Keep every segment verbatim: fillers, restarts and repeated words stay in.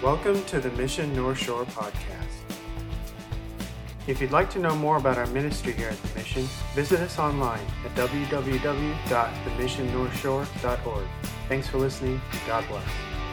Welcome to the Mission North Shore podcast. If you'd like to know more about our ministry here at the Mission, visit us online at w w w dot the mission north shore dot org. Thanks for listening. God bless.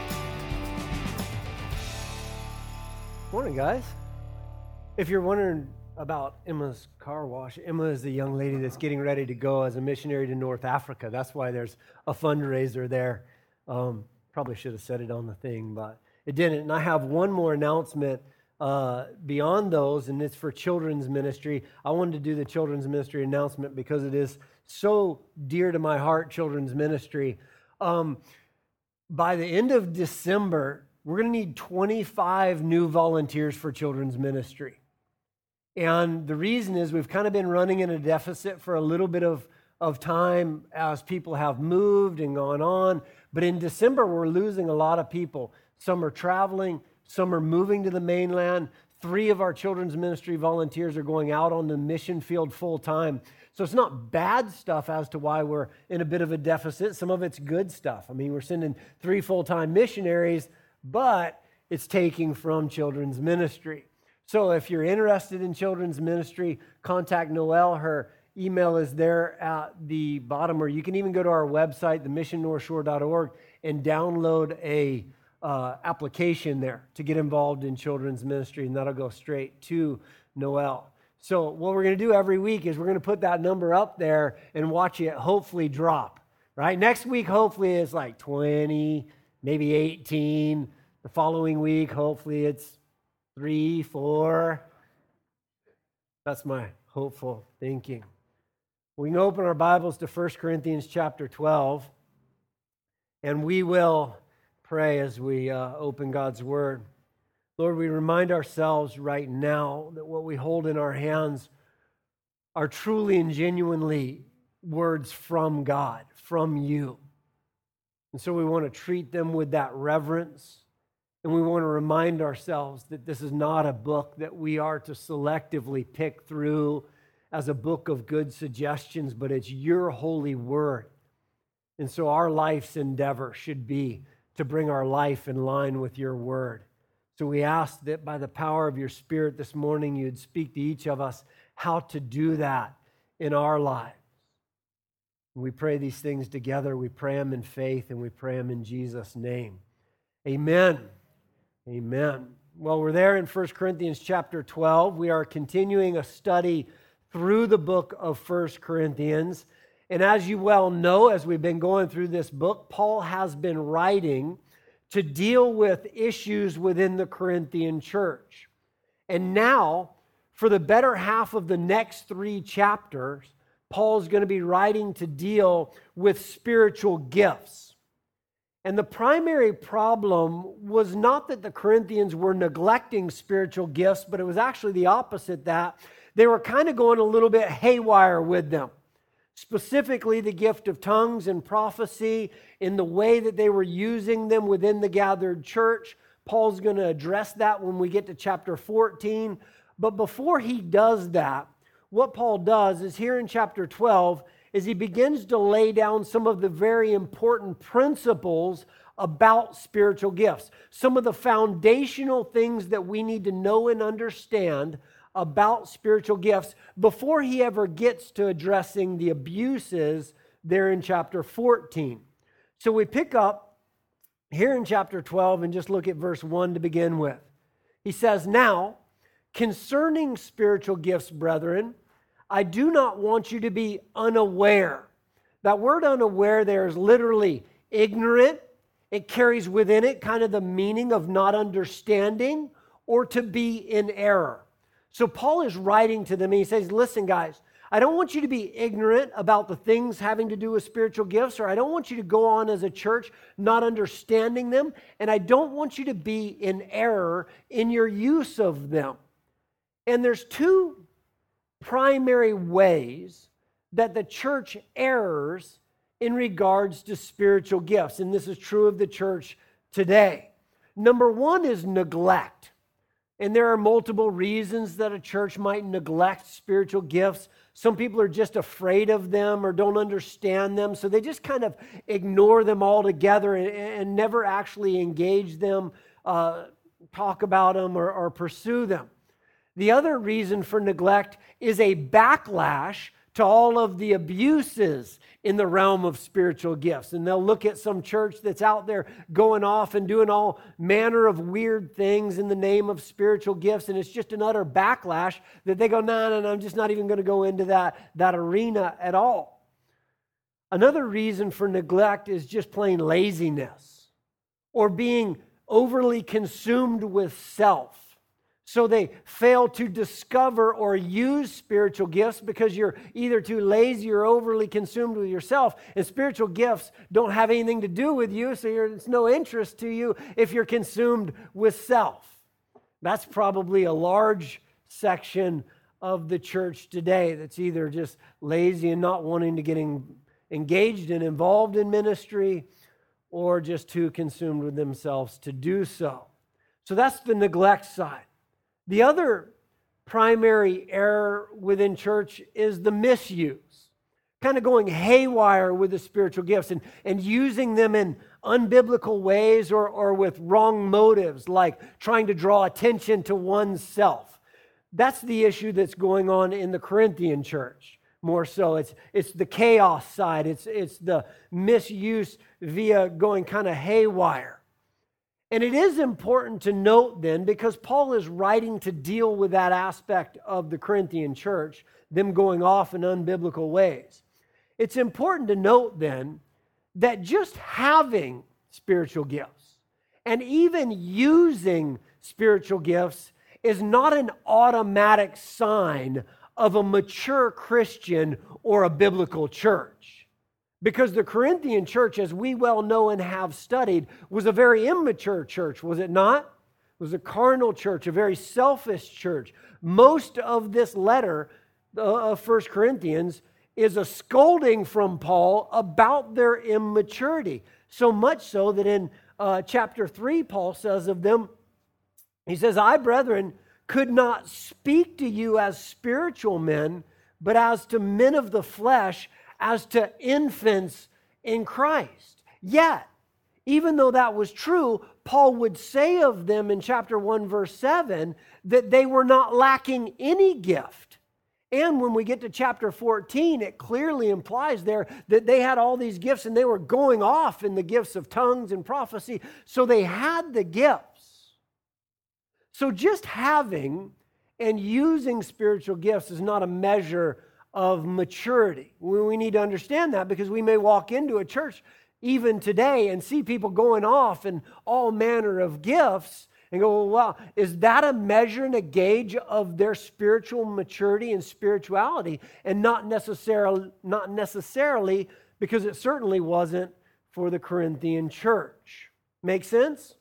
Morning, guys. If you're wondering about Emma's car wash, Emma is the young lady that's getting ready to go as a missionary to North Africa. That's why there's a fundraiser there. Um, probably should have said it on the thing, but it didn't. And I have one more announcement uh, beyond those, and it's for children's ministry. I wanted to do the children's ministry announcement because it is so dear to my heart, children's ministry. Um, by the end of December, we're going to need twenty-five new volunteers for children's ministry. And the reason is we've kind of been running in a deficit for a little bit of, of time as people have moved and gone on. But in December, we're losing a lot of people. Some are traveling, some are moving to the mainland. Three of our children's ministry volunteers are going out on the mission field full time. So it's not bad stuff as to why we're in a bit of a deficit. Some of it's good stuff. I mean, we're sending three full-time missionaries, but it's taking from children's ministry. So if you're interested in children's ministry, contact Noelle. Her email is there at the bottom, or you can even go to our website, the mission north shore dot org, and download a uh, application there to get involved in children's ministry, and that'll go straight to Noelle. So what we're going to do every week is we're going to put that number up there and watch it hopefully drop, right? Next week, hopefully, it's like twenty, maybe eighteen. The following week, hopefully, it's three, four. That's my hopeful thinking. We can open our Bibles to First Corinthians chapter twelve, and we will pray as we uh, open God's Word. Lord, we remind ourselves right now that what we hold in our hands are truly and genuinely words from God, from you. And so we want to treat them with that reverence. And we want to remind ourselves that this is not a book that we are to selectively pick through as a book of good suggestions, but it's your holy word. And so our life's endeavor should be to bring our life in line with your word. So we ask that by the power of your Spirit this morning, you'd speak to each of us how to do that in our lives. We pray these things together. We pray them in faith, and we pray them in Jesus' name. Amen. Amen. Well, we're there in First Corinthians chapter twelve. We are continuing a study through the book of First Corinthians. And as you well know, as we've been going through this book, Paul has been writing to deal with issues within the Corinthian church. And now, for the better half of the next three chapters, Paul's going to be writing to deal with spiritual gifts. And the primary problem was not that the Corinthians were neglecting spiritual gifts, but it was actually the opposite, that they were kind of going a little bit haywire with them. Specifically, the gift of tongues and prophecy, in the way that they were using them within the gathered church. Paul's going to address that when we get to chapter fourteen. But before he does that, what Paul does is here in chapter twelve, is he begins to lay down some of the very important principles about spiritual gifts. Some of the foundational things that we need to know and understand about spiritual gifts before he ever gets to addressing the abuses there in chapter fourteen. So we pick up here in chapter twelve and just look at verse one to begin with. He says, "Now, concerning spiritual gifts, brethren, I do not want you to be unaware." That word unaware there is literally ignorant. It carries within it kind of the meaning of not understanding or to be in error. So Paul is writing to them and he says, listen guys, I don't want you to be ignorant about the things having to do with spiritual gifts, or I don't want you to go on as a church not understanding them, and I don't want you to be in error in your use of them. And there's two primary ways that the church errs in regards to spiritual gifts, and this is true of the church today. Number one is neglect. And there are multiple reasons that a church might neglect spiritual gifts. Some people are just afraid of them or don't understand them, so they just kind of ignore them altogether and, and never actually engage them uh, talk about them or, or pursue them. The other reason for neglect is a backlash to all of the abuses in the realm of spiritual gifts. And they'll look at some church that's out there going off and doing all manner of weird things in the name of spiritual gifts, and it's just an utter backlash that they go, no, no, no, I'm just not even going to go into that, that arena at all. Another reason for neglect is just plain laziness or being overly consumed with self. So they fail to discover or use spiritual gifts because you're either too lazy or overly consumed with yourself. And spiritual gifts don't have anything to do with you, so you're, it's no interest to you if you're consumed with self. That's probably a large section of the church today that's either just lazy and not wanting to get in, engaged and involved in ministry, or just too consumed with themselves to do so. So that's the neglect side. The other primary error within church is the misuse, kind of going haywire with the spiritual gifts and, and using them in unbiblical ways or, or with wrong motives, like trying to draw attention to oneself. That's the issue that's going on in the Corinthian church. More so, it's it's the chaos side. It's it's the misuse via going kind of haywire. And it is important to note then, because Paul is writing to deal with that aspect of the Corinthian church, them going off in unbiblical ways. It's important to note then that just having spiritual gifts and even using spiritual gifts is not an automatic sign of a mature Christian or a biblical church. Because the Corinthian church, as we well know and have studied, was a very immature church, was it not? It was a carnal church, a very selfish church. Most of this letter of First Corinthians is a scolding from Paul about their immaturity. So much so that in uh, chapter three, Paul says of them, he says, I, brethren, could not speak to you as spiritual men, but as to men of the flesh, as to infants in Christ. Yet, even though that was true, Paul would say of them in chapter one, verse seven, that they were not lacking any gift. And when we get to chapter fourteen, it clearly implies there that they had all these gifts and they were going off in the gifts of tongues and prophecy. So they had the gifts. So just having and using spiritual gifts is not a measure of maturity. We need to understand that, because we may walk into a church even today and see people going off in all manner of gifts and go, well, wow, is that a measure and a gauge of their spiritual maturity and spirituality? And not necessarily, not necessarily, because it certainly wasn't for the Corinthian church. Make sense?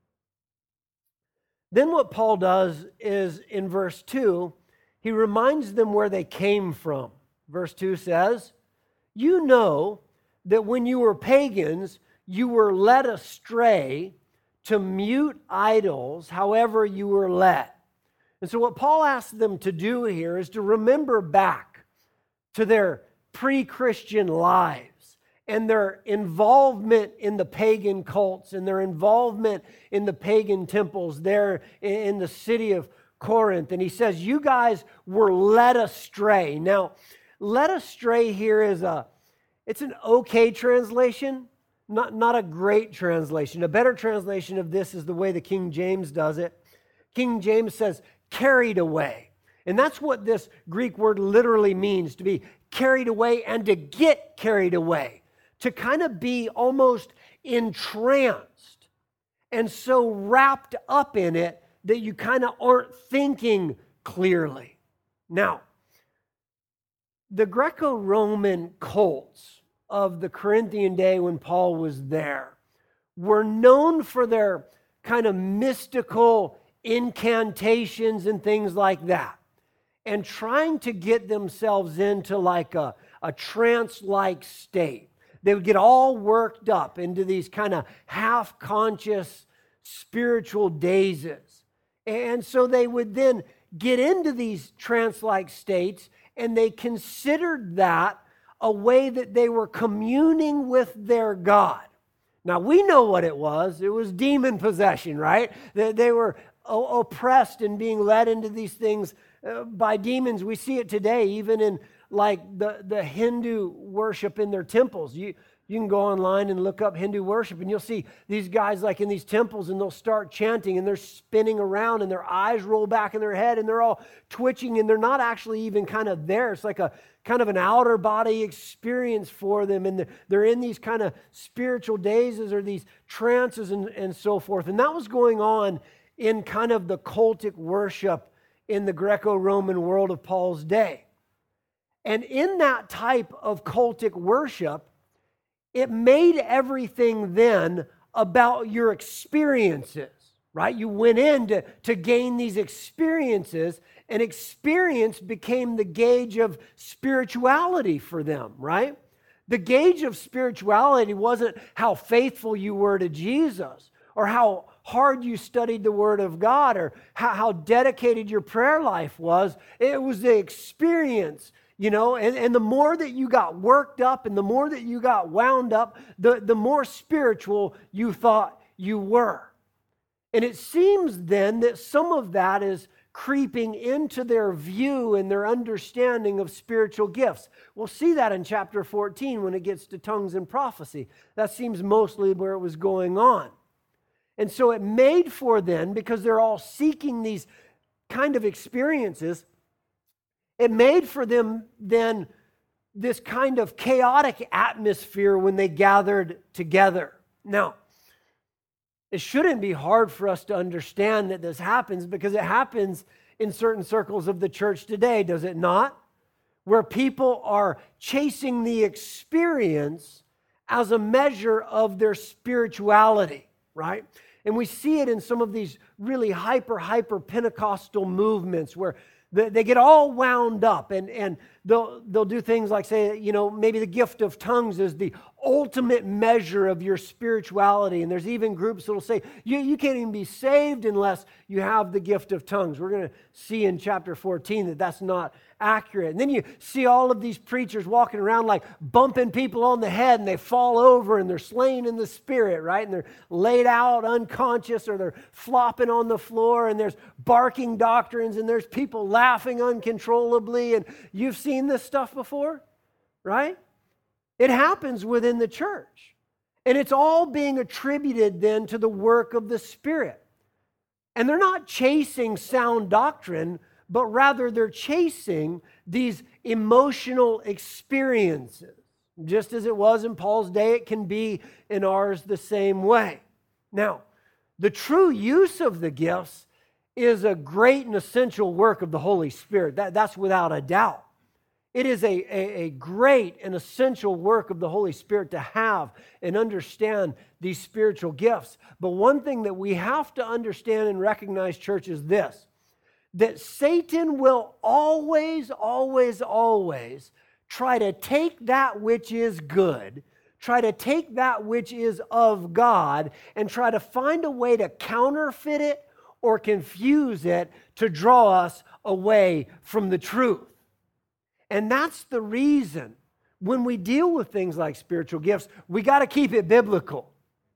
Then what Paul does is in verse two, he reminds them where they came from. Verse two says, you know that when you were pagans, you were led astray to mute idols, however you were led. And so what Paul asks them to do here is to remember back to their pre-Christian lives and their involvement in the pagan cults and their involvement in the pagan temples there in the city of Corinth. And he says, you guys were led astray. Now, led astray here is a, it's an okay translation, not, not a great translation. A better translation of this is the way the King James does it. King James says, carried away. And that's what this Greek word literally means, to be carried away and to get carried away, to kind of be almost entranced and so wrapped up in it that you kind of aren't thinking clearly. Now, the Greco-Roman cults of the Corinthian day when Paul was there were known for their kind of mystical incantations and things like that, and trying to get themselves into like a, a trance-like state. They would get all worked up into these kind of half-conscious spiritual dazes. And so they would then get into these trance-like states, and they considered that a way that they were communing with their God. Now, we know what it was. It was demon possession, right? They, they were o- oppressed and being led into these things uh, by demons. We see it today, even in like the, the Hindu worship in their temples. You, you can go online and look up Hindu worship, and you'll see these guys like in these temples, and they'll start chanting, and they're spinning around, and their eyes roll back in their head, and they're all twitching, and they're not actually even kind of there. It's like a kind of an outer body experience for them, and they're in these kind of spiritual dazes or these trances and, and so forth. And that was going on in kind of the cultic worship in the Greco-Roman world of Paul's day. And in that type of cultic worship, it made everything then about your experiences, right? You went in to, to gain these experiences, and experience became the gauge of spirituality for them, right? The gauge of spirituality wasn't how faithful you were to Jesus or how hard you studied the Word of God or how, how dedicated your prayer life was. It was the experience. You know, and, and the more that you got worked up and the more that you got wound up, the, the more spiritual you thought you were. And it seems then that some of that is creeping into their view and their understanding of spiritual gifts. We'll see that in chapter fourteen when it gets to tongues and prophecy. That seems mostly where it was going on. And so it made for then, because they're all seeking these kind of experiences, it made for them then this kind of chaotic atmosphere when they gathered together. Now, it shouldn't be hard for us to understand that this happens because it happens in certain circles of the church today, does it not? Where people are chasing the experience as a measure of their spirituality, right? And we see it in some of these really hyper, hyper Pentecostal movements where they get all wound up, and, and they'll, they'll do things like say, you know, maybe the gift of tongues is the ultimate measure of your spirituality. And there's even groups that will say, you, you can't even be saved unless you have the gift of tongues. We're going to see in chapter fourteen that that's not accurate. And then you see all of these preachers walking around like bumping people on the head, and they fall over and they're slain in the spirit, right? And they're laid out unconscious, or they're flopping on the floor, and there's barking doctrines, and there's people laughing uncontrollably. And you've seen this stuff before, right? It happens within the church. And it's all being attributed then to the work of the Spirit. And they're not chasing sound doctrine, but rather they're chasing these emotional experiences. Just as it was in Paul's day, it can be in ours the same way. Now, the true use of the gifts is a great and essential work of the Holy Spirit. That, that's without a doubt. It is a, a, a great and essential work of the Holy Spirit to have and understand these spiritual gifts. But one thing that we have to understand and recognize, church, is this: that Satan will always, always, always try to take that which is good, try to take that which is of God, and try to find a way to counterfeit it or confuse it to draw us away from the truth. And that's the reason when we deal with things like spiritual gifts, we got to keep it biblical.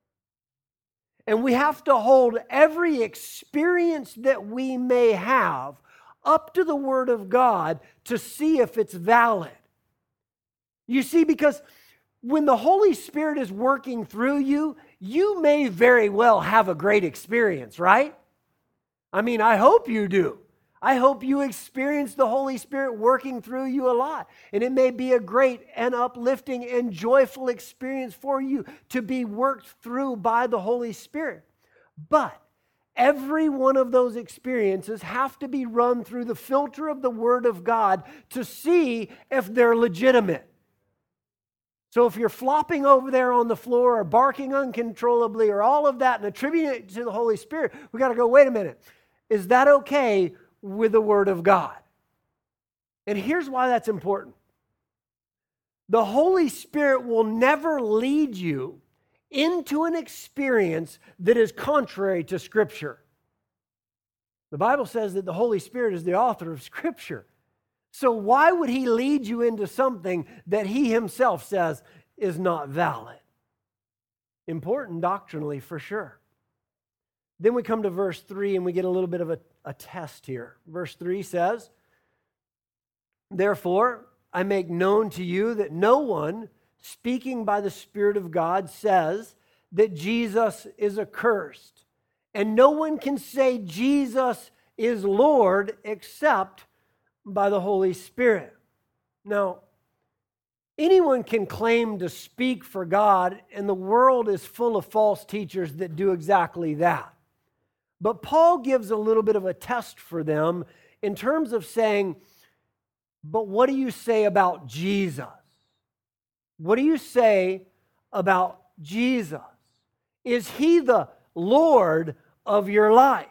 And we have to hold every experience that we may have up to the Word of God to see if it's valid. You see, because when the Holy Spirit is working through you, you may very well have a great experience, right? I mean, I hope you do. I hope you experience the Holy Spirit working through you a lot. And it may be a great and uplifting and joyful experience for you to be worked through by the Holy Spirit. But every one of those experiences have to be run through the filter of the Word of God to see if they're legitimate. So if you're flopping over there on the floor or barking uncontrollably or all of that and attributing it to the Holy Spirit, we got to go, wait a minute, is that okay with the Word of God? And here's why that's important. The Holy Spirit will never lead you into an experience that is contrary to Scripture. The Bible says that the Holy Spirit is the author of Scripture. So why would He lead you into something that He Himself says is not valid? important doctrinally for sure. Then we come to verse three and we get a little bit of a, a test here. Verse three says, "Therefore, I make known to you that no one speaking by the Spirit of God says that Jesus is accursed. And no one can say Jesus is Lord except by the Holy Spirit." Now, anyone can claim to speak for God, and the world is full of false teachers that do exactly that. But Paul gives a little bit of a test for them in terms of saying, but what do you say about Jesus? What do you say about Jesus? Is he the Lord of your life?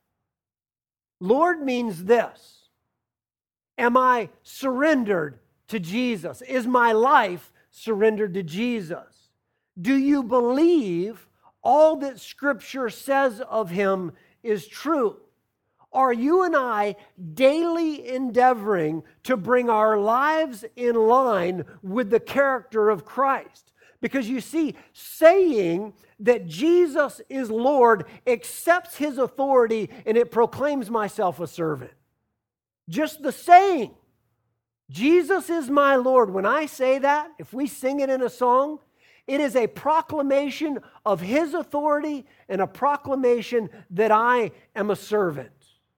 Lord means this: am I surrendered to Jesus? Is my life surrendered to Jesus? Do you believe all that Scripture says of him is true? Are you and I daily endeavoring to bring our lives in line with the character of Christ? Because you see, saying that Jesus is Lord accepts his authority and it proclaims myself a servant. Just the saying, Jesus is my Lord. When I say that, if we sing it in a song, it is a proclamation of his authority and a proclamation that I am a servant.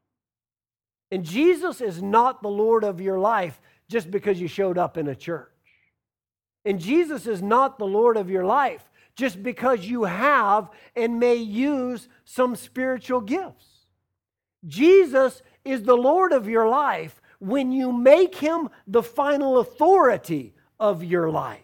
And Jesus is not the Lord of your life just because you showed up in a church. And Jesus is not the Lord of your life just because you have and may use some spiritual gifts. Jesus is the Lord of your life when you make him the final authority of your life.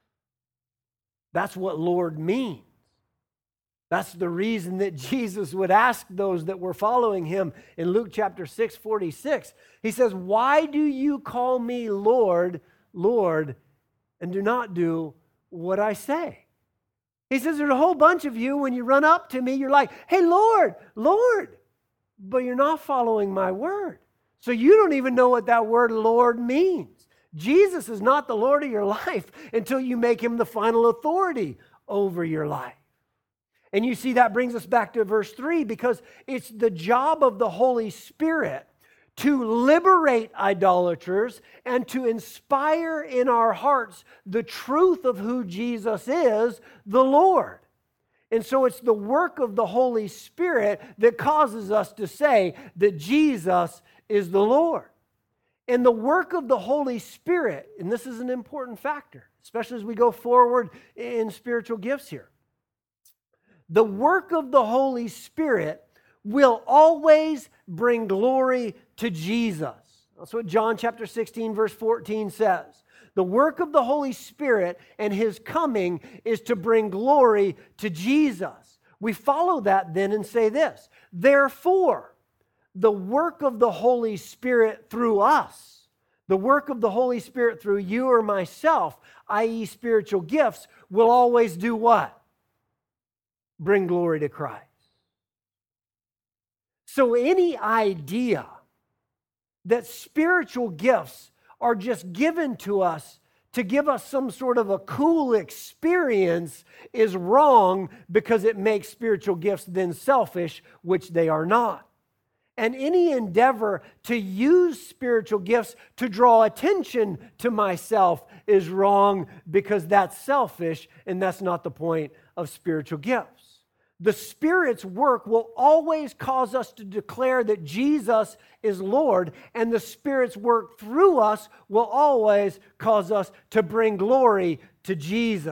That's what Lord means. That's the reason that Jesus would ask those that were following him in Luke chapter six, forty-six. He says, "Why do you call me Lord, Lord, and do not do what I say?" He says, there's a whole bunch of you, when you run up to me, you're like, "Hey, Lord, Lord," but you're not following my word. So you don't even know what that word Lord means. Jesus is not the Lord of your life until you make him the final authority over your life. And you see that brings us back to verse three, because it's the job of the Holy Spirit to liberate idolaters and to inspire in our hearts the truth of who Jesus is, the Lord. And so it's the work of the Holy Spirit that causes us to say that Jesus is the Lord. And the work of the Holy Spirit, and this is an important factor, especially as we go forward in spiritual gifts here. The work of the Holy Spirit will always bring glory to Jesus. That's what John chapter sixteen, verse fourteen says. The work of the Holy Spirit and his coming is to bring glory to Jesus. We follow that then and say this: therefore, the work of the Holy Spirit through us, the work of the Holy Spirit through you or myself, that is spiritual gifts, will always do what? Bring glory to Christ. So any idea that spiritual gifts are just given to us to give us some sort of a cool experience is wrong, because it makes spiritual gifts then selfish, which they are not. And any endeavor to use spiritual gifts to draw attention to myself is wrong, because that's selfish, and that's not the point of spiritual gifts. The Spirit's work will always cause us to declare that Jesus is Lord, and the Spirit's work through us will always cause us to bring glory to Jesus.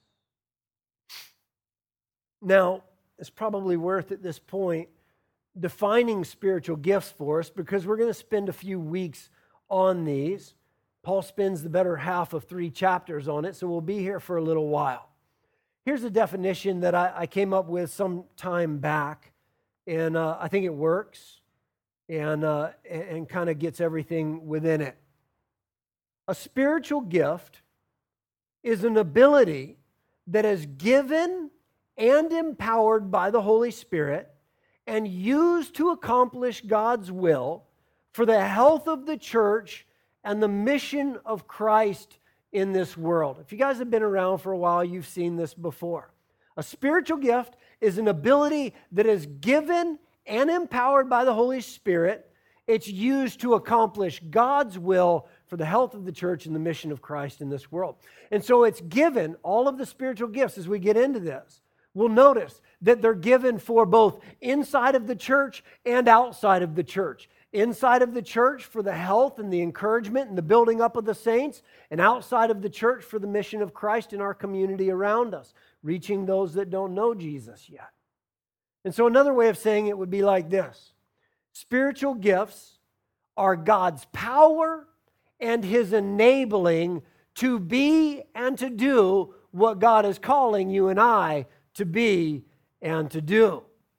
Now, it's probably worth at this point defining spiritual gifts for us, because we're going to spend a few weeks on these. Paul spends the better half of three chapters on it, so we'll be here for a little while. Here's a definition that I, I came up with some time back, and uh, I think it works and, uh, and, and kind of gets everything within it. A spiritual gift is an ability that is given and empowered by the Holy Spirit and used to accomplish God's will for the health of the church and the mission of Christ in this world. If you guys have been around for a while, you've seen this before. A spiritual gift is an ability that is given and empowered by the Holy Spirit. It's used to accomplish God's will for the health of the church and the mission of Christ in this world. And so it's given, all of the spiritual gifts as we get into this, we'll notice that they're given for both inside of the church and outside of the church. Inside of the church for the health and the encouragement and the building up of the saints, and outside of the church for the mission of Christ in our community around us, reaching those that don't know Jesus yet. And so another way of saying it would be like this. Spiritual gifts are God's power and His enabling to be and to do what God is calling you and I to be and to do.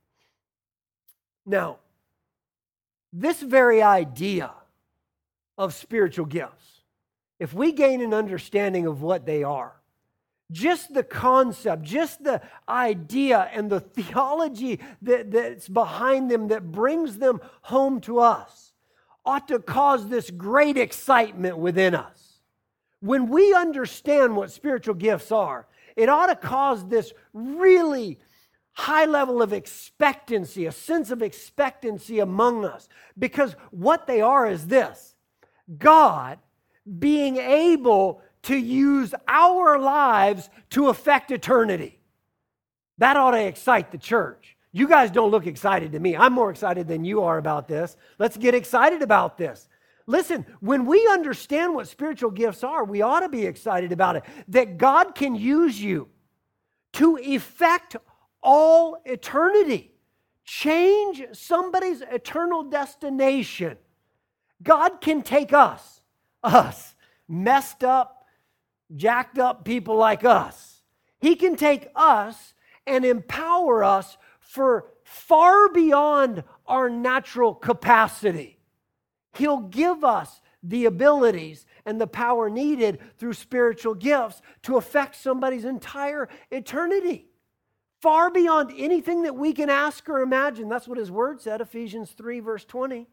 Now, this very idea of spiritual gifts, if we gain an understanding of what they are, just the concept, just the idea and the theology that, that's behind them that brings them home to us ought to cause this great excitement within us. When we understand what spiritual gifts are, it ought to cause this really high level of expectancy, a sense of expectancy among us. Because what they are is this: God being able to use our lives to affect eternity. That ought to excite the church. You guys don't look excited to me. I'm more excited than you are about this. Let's get excited about this. Listen, when we understand what spiritual gifts are, we ought to be excited about it. That God can use you to effect all eternity. Change somebody's eternal destination. God can take us, us, messed up, jacked up people like us. He can take us and empower us for far beyond our natural capacity. He'll give us the abilities and the power needed through spiritual gifts to affect somebody's entire eternity. Far beyond anything that we can ask or imagine. That's what His Word said, Ephesians three, verse twenty.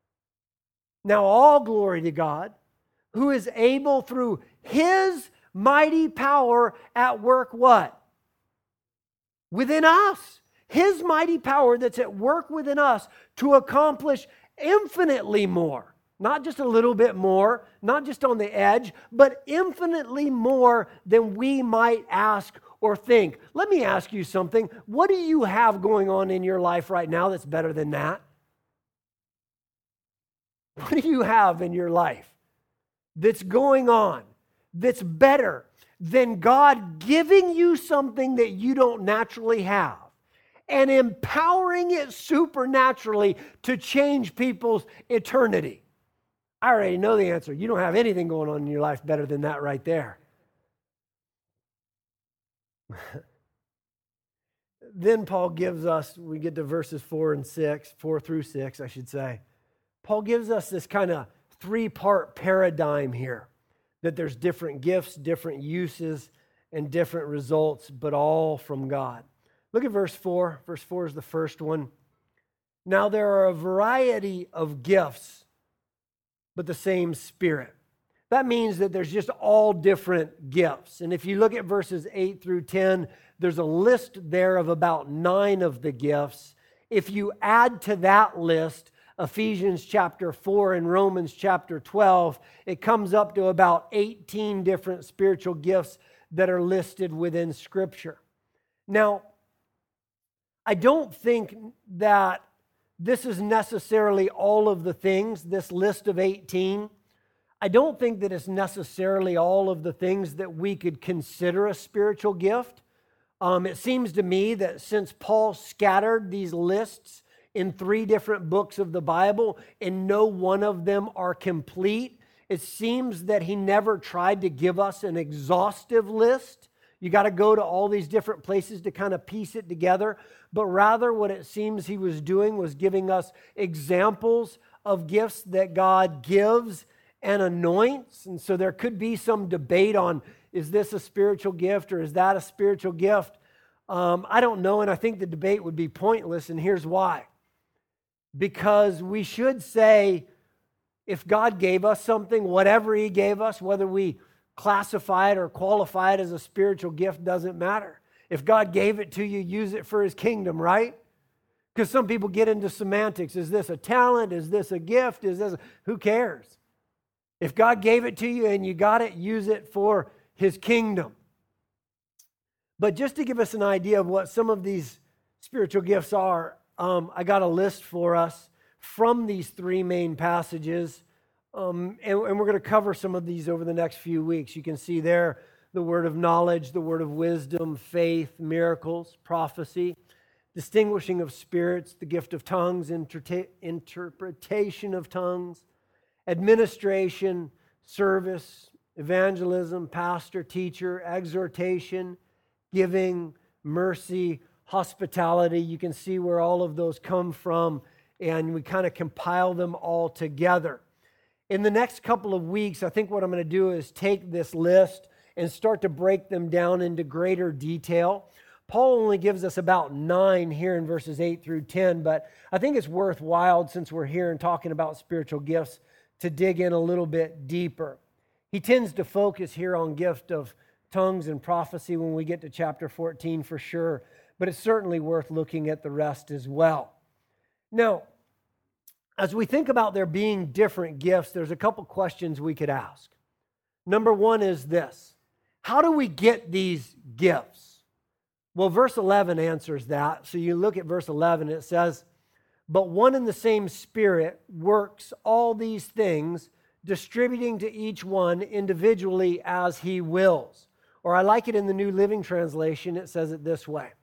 Now all glory to God, who is able through His mighty power at work what? Within us. His mighty power that's at work within us to accomplish infinitely more. Not just a little bit more, not just on the edge, but infinitely more than we might ask or think. Let me ask you something. What do you have going on in your life right now that's better than that? What do you have in your life that's going on that's better than God giving you something that you don't naturally have and empowering it supernaturally to change people's eternity? I already know the answer. You don't have anything going on in your life better than that right there. Then Paul gives us, we get to verses four and six, four through six, I should say. Paul gives us this kind of three-part paradigm here, that there's different gifts, different uses, and different results, but all from God. Look at verse four. Verse four is the first one. Now there are a variety of gifts, but the same Spirit. That means that there's just all different gifts. And if you look at verses eight through ten, there's a list there of about nine of the gifts. If you add to that list Ephesians chapter four and Romans chapter twelve, it comes up to about eighteen different spiritual gifts that are listed within Scripture. Now, I don't think that this is necessarily all of the things, this list of eighteen. I don't think that it's necessarily all of the things that we could consider a spiritual gift. Um, it seems to me that since Paul scattered these lists in three different books of the Bible and no one of them are complete, it seems that he never tried to give us an exhaustive list. You got to go to all these different places to kind of piece it together. But rather what it seems he was doing was giving us examples of gifts that God gives and anoints. And so there could be some debate on, is this a spiritual gift or is that a spiritual gift? Um, I don't know, and I think the debate would be pointless, and here's why. Because we should say, if God gave us something, whatever He gave us, whether we classify it or qualify it as a spiritual gift, doesn't matter. If God gave it to you, use it for His kingdom, right? Because some people get into semantics. Is this a talent? Is this a gift? Is this a... Who cares? If God gave it to you and you got it, use it for His kingdom. But just to give us an idea of what some of these spiritual gifts are, um, I got a list for us from these three main passages. Um, and, and we're going to cover some of these over the next few weeks. You can see there the word of knowledge, the word of wisdom, faith, miracles, prophecy, distinguishing of spirits, the gift of tongues, inter- interpretation of tongues, administration, service, evangelism, pastor, teacher, exhortation, giving, mercy, hospitality. You can see where all of those come from, and we kind of compile them all together. In the next couple of weeks, I think what I'm going to do is take this list and start to break them down into greater detail. Paul only gives us about nine here in verses eight through ten, but I think it's worthwhile, since we're here and talking about spiritual gifts, to dig in a little bit deeper. He tends to focus here on gift of tongues and prophecy when we get to chapter fourteen for sure, but it's certainly worth looking at the rest as well. Now, as we think about there being different gifts, there's a couple questions we could ask. Number one is this: how do we get these gifts? Well, verse eleven answers that. So you look at verse eleven, it says, "But one and the same Spirit works all these things, distributing to each one individually as He wills." Or I like it in the New Living Translation, it says it this way: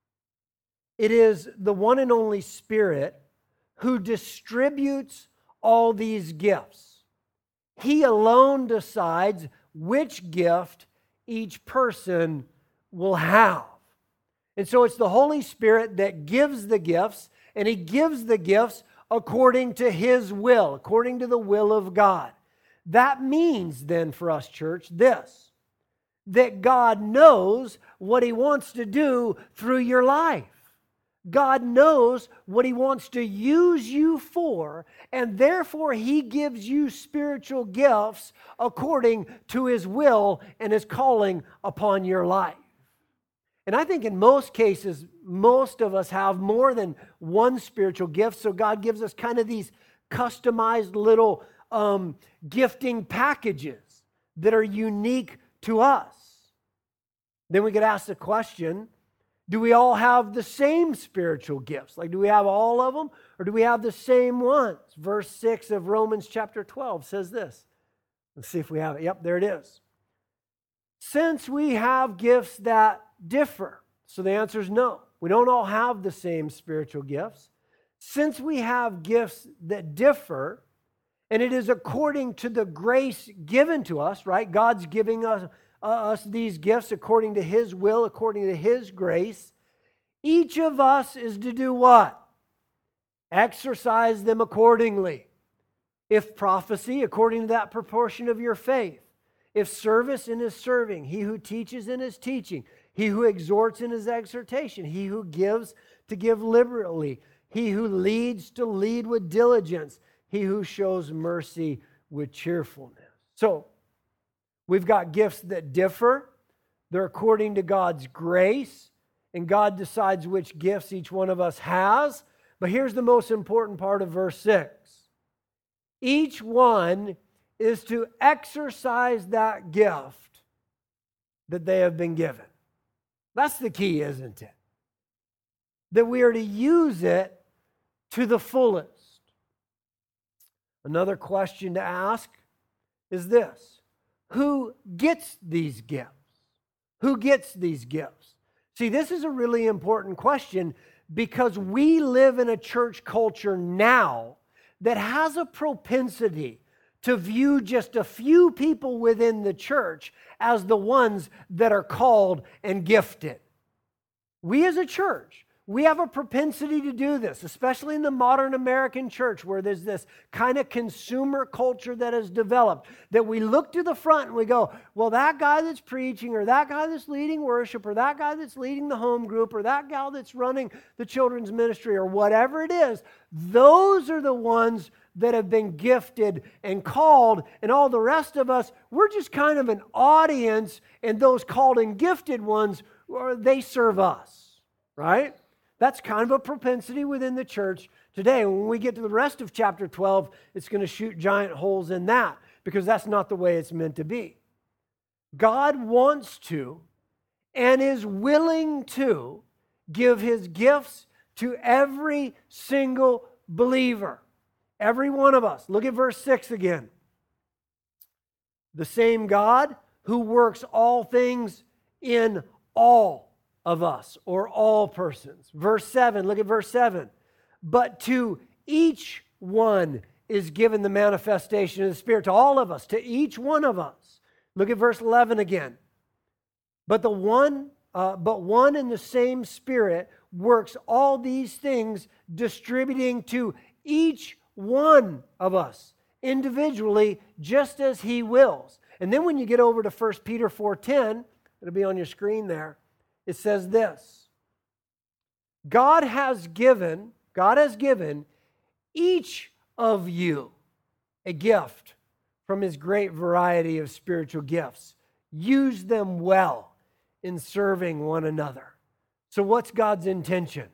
"It is the one and only Spirit who distributes all these gifts. He alone decides which gift each person will have." And so it's the Holy Spirit that gives the gifts, and He gives the gifts according to His will, according to the will of God. That means then for us, church, this: that God knows what He wants to do through your life. God knows what He wants to use you for, and therefore He gives you spiritual gifts according to His will and His calling upon your life. And I think in most cases, most of us have more than one spiritual gift, so God gives us kind of these customized little um, gifting packages that are unique to us. Then we could ask the question, do we all have the same spiritual gifts? Like, do we have all of them, or do we have the same ones? Verse six of Romans chapter twelve says this. Let's see if we have it. Yep, there it is. "Since we have gifts that differ." So the answer is no. We don't all have the same spiritual gifts. Since we have gifts that differ, and it is according to the grace given to us, right? God's giving us Uh, us these gifts according to His will, according to His grace. Each of us is to do what? Exercise them accordingly. If prophecy, according to that proportion of your faith. If service, in His serving. He who teaches, in His teaching. He who exhorts, in His exhortation. He who gives, to give liberally. He who leads, to lead with diligence. He who shows mercy with cheerfulness. So, we've got gifts that differ. They're according to God's grace, and God decides which gifts each one of us has. But here's the most important part of verse six. Each one is to exercise that gift that they have been given. That's the key, isn't it? That we are to use it to the fullest. Another question to ask is this: who gets these gifts? Who gets these gifts? See, this is a really important question because we live in a church culture now that has a propensity to view just a few people within the church as the ones that are called and gifted. We as a church, We have a propensity to do this, especially in the modern American church where there's this kind of consumer culture that has developed, that we look to the front and we go, well, that guy that's preaching or that guy that's leading worship or that guy that's leading the home group or that gal that's running the children's ministry or whatever it is, those are the ones that have been gifted and called, and all the rest of us, we're just kind of an audience, and those called and gifted ones, they serve us, right? That's kind of a propensity within the church today. When we get to the rest of chapter twelve, it's going to shoot giant holes in that because that's not the way it's meant to be. God wants to and is willing to give His gifts to every single believer, every one of us. Look at verse six again. The same God who works all things in all of us, or all persons. Verse seven, look at verse seven. But to each one is given the manifestation of the Spirit, to all of us, to each one of us. Look at verse eleven again. But the one, uh, but one and the same Spirit works all these things, distributing to each one of us individually, just as He wills. And then when you get over to First Peter four ten, it'll be on your screen there. It says this: God has given, God has given each of you a gift from His great variety of spiritual gifts. Use them well in serving one another. So what's God's intention?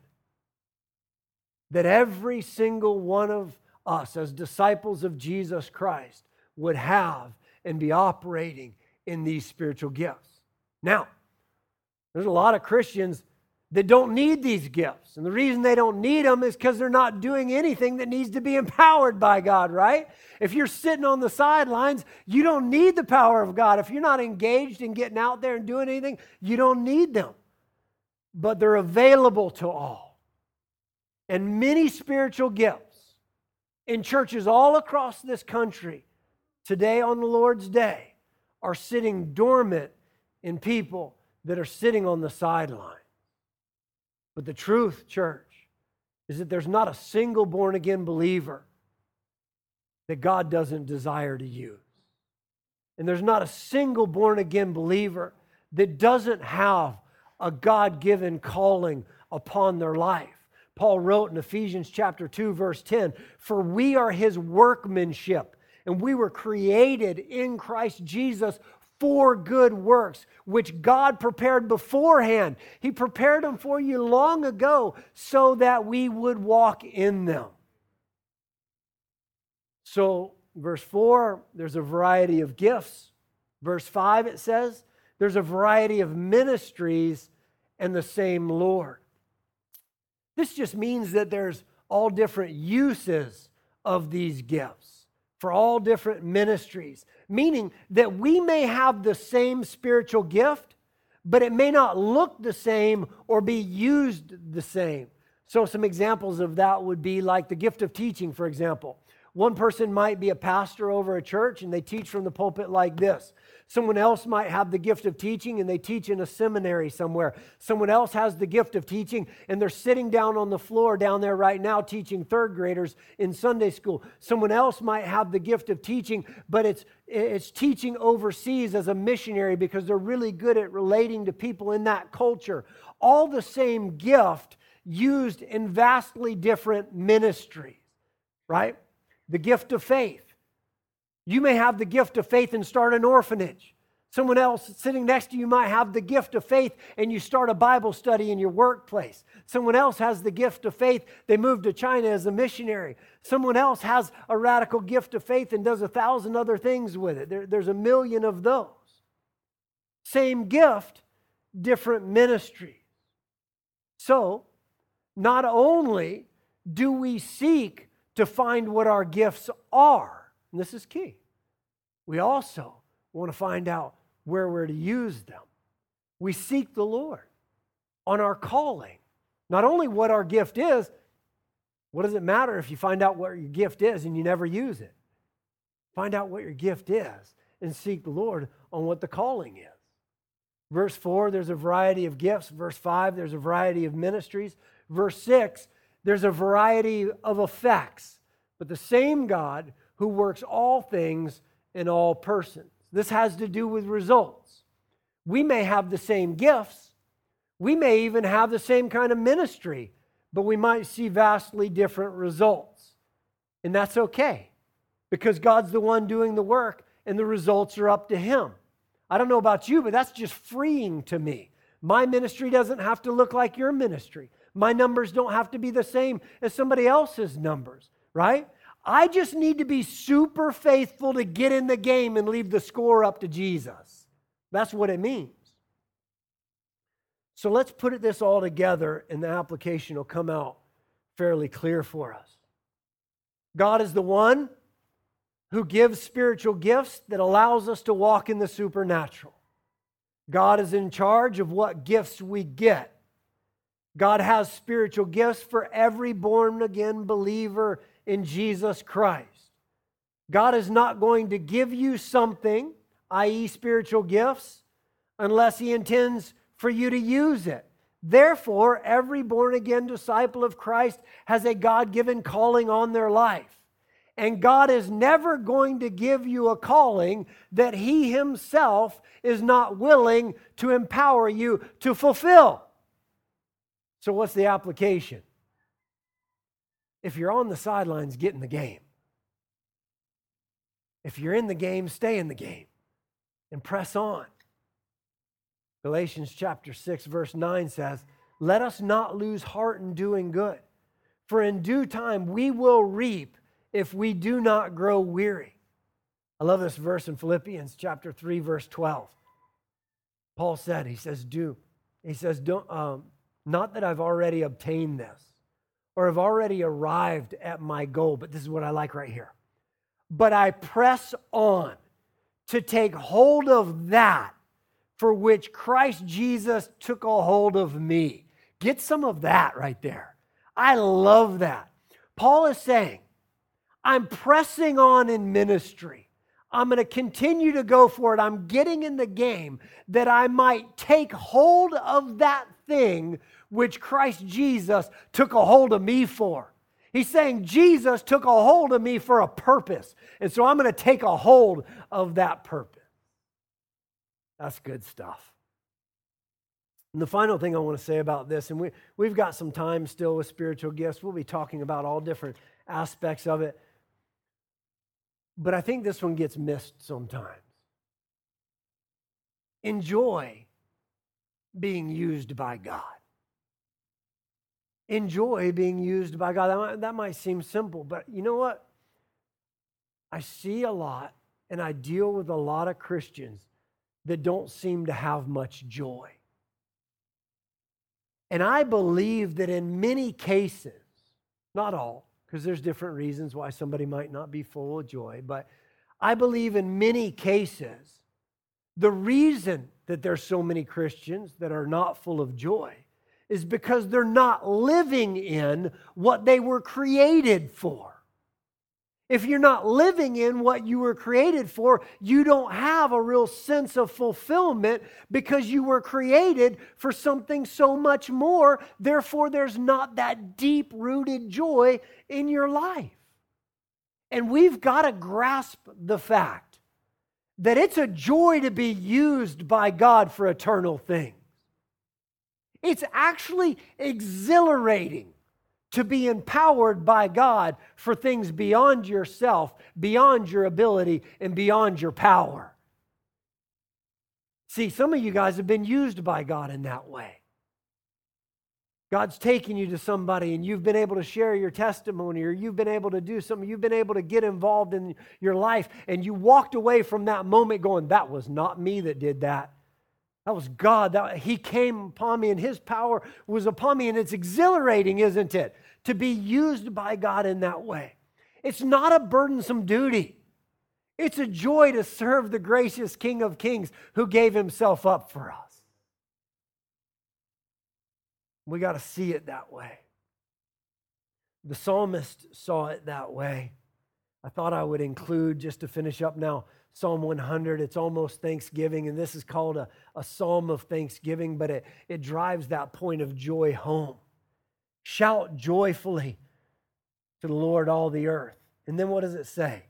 That every single one of us as disciples of Jesus Christ would have and be operating in these spiritual gifts. Now, there's a lot of Christians that don't need these gifts. And the reason they don't need them is because they're not doing anything that needs to be empowered by God, right? If you're sitting on the sidelines, you don't need the power of God. If you're not engaged in getting out there and doing anything, you don't need them. But they're available to all. And many spiritual gifts in churches all across this country today on the Lord's Day are sitting dormant in people that are sitting on the sideline. But the truth, church, is that there's not a single born-again believer that God doesn't desire to use. And there's not a single born-again believer that doesn't have a God-given calling upon their life. Paul wrote in Ephesians chapter two, verse ten, "For we are His workmanship, and we were created in Christ Jesus for good works, which God prepared beforehand." He prepared them for you long ago so that we would walk in them. So, verse four, there's a variety of gifts. Verse five, it says, there's a variety of ministries and the same Lord. This just means that there's all different uses of these gifts for all different ministries, meaning that we may have the same spiritual gift, but it may not look the same or be used the same. So some examples of that would be like the gift of teaching, for example. One person might be a pastor over a church and they teach from the pulpit like this. Someone else might have the gift of teaching and they teach in a seminary somewhere. Someone else has the gift of teaching and they're sitting down on the floor down there right now teaching third graders in Sunday school. Someone else might have the gift of teaching, but it's it's teaching overseas as a missionary because they're really good at relating to people in that culture. All the same gift used in vastly different ministries, right? The gift of faith. You may have the gift of faith and start an orphanage. Someone else sitting next to you might have the gift of faith and you start a Bible study in your workplace. Someone else has the gift of faith. They move to China as a missionary. Someone else has a radical gift of faith and does a thousand other things with it. There, there's a million of those. Same gift, different ministries. So, not only do we seek to find what our gifts are, and this is key, we also want to find out where we're to use them. We seek the Lord on our calling. Not only what our gift is, what does it matter if you find out what your gift is and you never use it? Find out what your gift is and seek the Lord on what the calling is. Verse four, there's a variety of gifts. Verse five, there's a variety of ministries. verse six, there's a variety of effects, but the same God who works all things in all persons. This has to do with results. We may have the same gifts. We may even have the same kind of ministry, but we might see vastly different results. And that's okay, because God's the one doing the work and the results are up to Him. I don't know about you, but that's just freeing to me. My ministry doesn't have to look like your ministry. My numbers don't have to be the same as somebody else's numbers, right? I just need to be super faithful to get in the game and leave the score up to Jesus. That's what it means. So let's put this all together and the application will come out fairly clear for us. God is the one who gives spiritual gifts that allows us to walk in the supernatural. God is in charge of what gifts we get. God has spiritual gifts for every born-again believer in Jesus Christ. God is not going to give you something, that is spiritual gifts, unless He intends for you to use it. Therefore, every born-again disciple of Christ has a God-given calling on their life. And God is never going to give you a calling that He Himself is not willing to empower you to fulfill. So what's the application? If you're on the sidelines, get in the game. If you're in the game, stay in the game and press on. Galatians chapter six, verse nine says, "Let us not lose heart in doing good, for in due time we will reap if we do not grow weary." I love this verse in Philippians chapter three, verse twelve. Paul said, he says, do, he says, don't, um, not that I've already obtained this or have already arrived at my goal, but this is what I like right here. But I press on to take hold of that for which Christ Jesus took a hold of me. Get some of that right there. I love that. Paul is saying, I'm pressing on in ministry. I'm going to continue to go for it. I'm getting in the game that I might take hold of that thing which Christ Jesus took a hold of me for. He's saying Jesus took a hold of me for a purpose. And so I'm going to take a hold of that purpose. That's good stuff. And the final thing I want to say about this, and we, we've got some time still with spiritual gifts. We'll be talking about all different aspects of it. But I think this one gets missed sometimes. Enjoy being used by God. Enjoy being used by God. That might, that might seem simple, but you know what? I see a lot, and I deal with a lot of Christians that don't seem to have much joy. And I believe that in many cases, not all, because there's different reasons why somebody might not be full of joy, but I believe in many cases, the reason that there's so many Christians that are not full of joy is because they're not living in what they were created for. If you're not living in what you were created for, you don't have a real sense of fulfillment because you were created for something so much more. Therefore, there's not that deep-rooted joy in your life. And we've got to grasp the fact that it's a joy to be used by God for eternal things. It's actually exhilarating to be empowered by God for things beyond yourself, beyond your ability, and beyond your power. See, some of you guys have been used by God in that way. God's taken you to somebody and you've been able to share your testimony, or you've been able to do something, you've been able to get involved in your life, and you walked away from that moment going, that was not me that did that. That was God. That, He came upon me and His power was upon me. And it's exhilarating, isn't it, to be used by God in that way. It's not a burdensome duty. It's a joy to serve the gracious King of Kings who gave Himself up for us. We got to see it that way. The psalmist saw it that way. I thought I would include, just to finish up now, Psalm one hundred. It's almost Thanksgiving, and this is called a, a psalm of thanksgiving, but it, it drives that point of joy home. Shout joyfully to the Lord, all the earth. And then what does it say?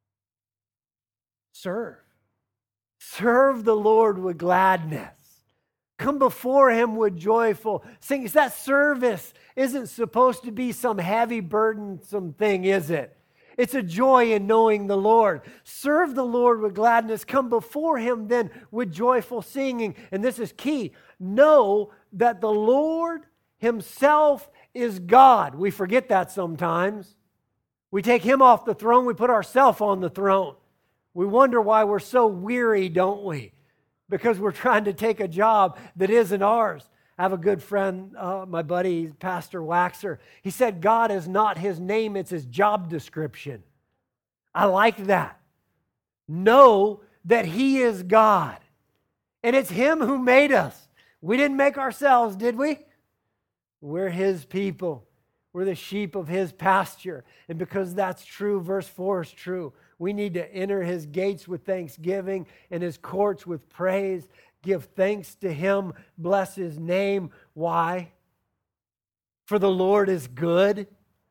Serve. Serve the Lord with gladness. Come before him with joyful singing. That service isn't supposed to be some heavy, burdensome thing, is it? It's a joy in knowing the Lord. Serve the Lord with gladness. Come before him then with joyful singing. And this is key. Know that the Lord himself is God. We forget that sometimes. We take him off the throne. We put ourselves on the throne. We wonder why we're so weary, don't we? Because we're trying to take a job that isn't ours. I have a good friend, uh, my buddy, Pastor Waxer. He said God is not his name, it's his job description. I like that. Know that he is God. And it's him who made us. We didn't make ourselves, did we? We're his people. We're the sheep of his pasture. And because that's true, verse four is true. We need to enter his gates with thanksgiving and his courts with praise. Give thanks to him. Bless his name. Why? For the Lord is good.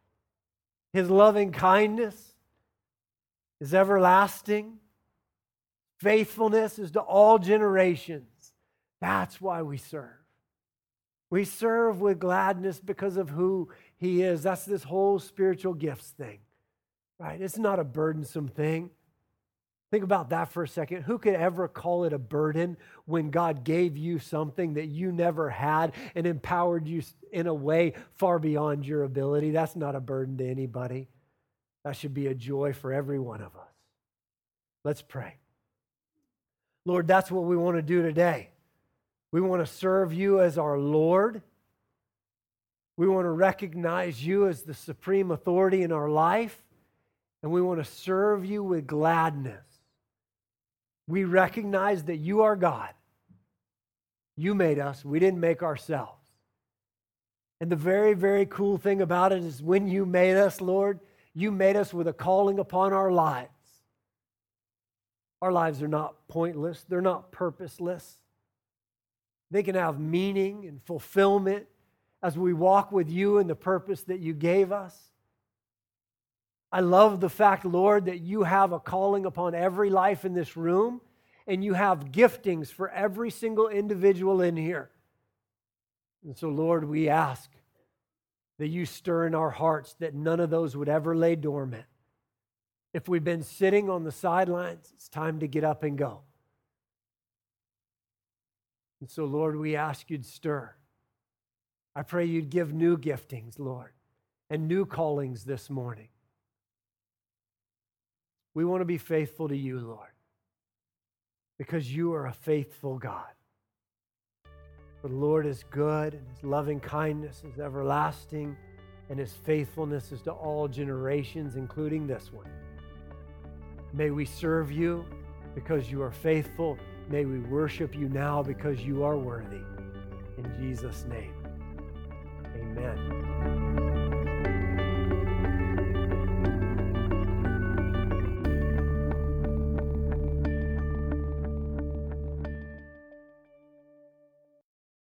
His loving kindness is everlasting. Faithfulness is to all generations. That's why we serve. We serve with gladness because of who he is. That's this whole spiritual gifts thing. Right? It's not a burdensome thing. Think about that for a second. Who could ever call it a burden when God gave you something that you never had and empowered you in a way far beyond your ability? That's not a burden to anybody. That should be a joy for every one of us. Let's pray. Lord, that's what we want to do today. We want to serve you as our Lord. We want to recognize you as the supreme authority in our life. And we want to serve you with gladness. We recognize that you are God. You made us. We didn't make ourselves. And the very, very cool thing about it is when you made us, Lord, you made us with a calling upon our lives. Our lives are not pointless. They're not purposeless. They can have meaning and fulfillment as we walk with you in the purpose that you gave us. I love the fact, Lord, that you have a calling upon every life in this room, and you have giftings for every single individual in here. And so, Lord, we ask that you stir in our hearts that none of those would ever lay dormant. If we've been sitting on the sidelines, it's time to get up and go. And so, Lord, we ask you'd stir. I pray you'd give new giftings, Lord, and new callings this morning. We want to be faithful to you, Lord, because you are a faithful God. For the Lord is good, and his loving kindness is everlasting, and his faithfulness is to all generations, including this one. May we serve you because you are faithful. May we worship you now because you are worthy. In Jesus' name, amen.